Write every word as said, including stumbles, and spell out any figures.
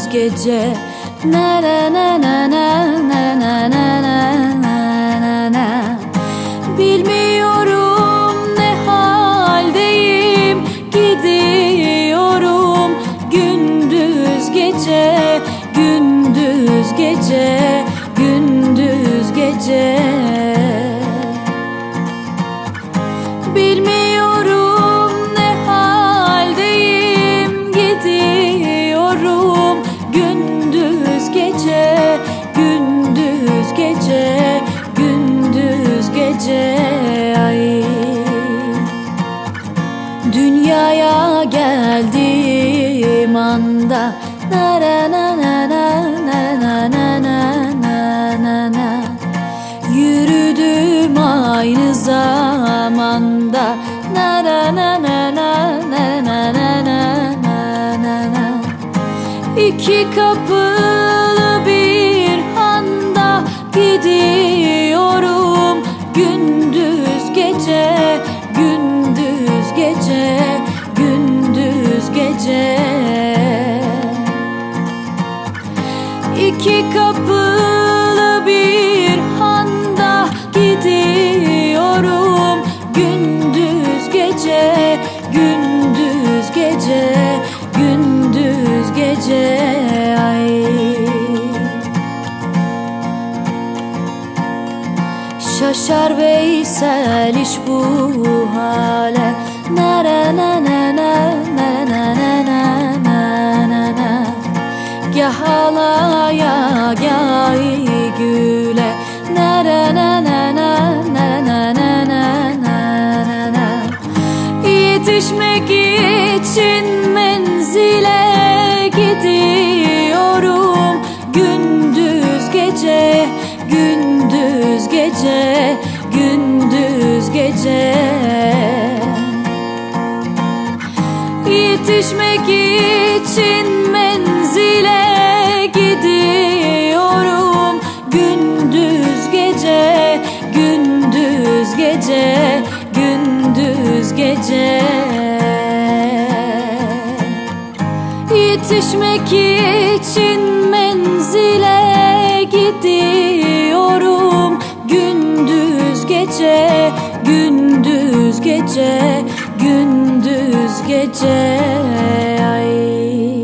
gündüz gece. Na na na na na na na na na na. Bilmiyorum ne haldeyim, gidiyorum gündüz gece, gündüz gece, gündüz gece. Bilmiyorum ne haldeyim, gidiyorum gündüz gece, gündüz gece, gündüz gece. Ay. Dünyaya geldiğim anda na na na na na na na na na na. Yürüdüm aynı zamanda na na na na na na na na na na. İki kapılı bir handa gidiyorum gündüz gece, gündüz gece, gündüz gece. İki kapılı bir handa gidiyorum gündüz gece, gündüz gece, gündüz gece. Ay. Şaşar Veysel iş bu hale na na na na na na na na na na na. Gah alaya gah güle na na na na na na na na na na. Yetişmek için menzile gidiyorum gündüz gece, gündüz gece, gündüz gece. Yetişmek için menzile gidiyorum gündüz gece, gündüz gece, gündüz gece. Yetişmek için menzile gidiyorum gündüz gece, gündüz gece, gündüz gece. Ay.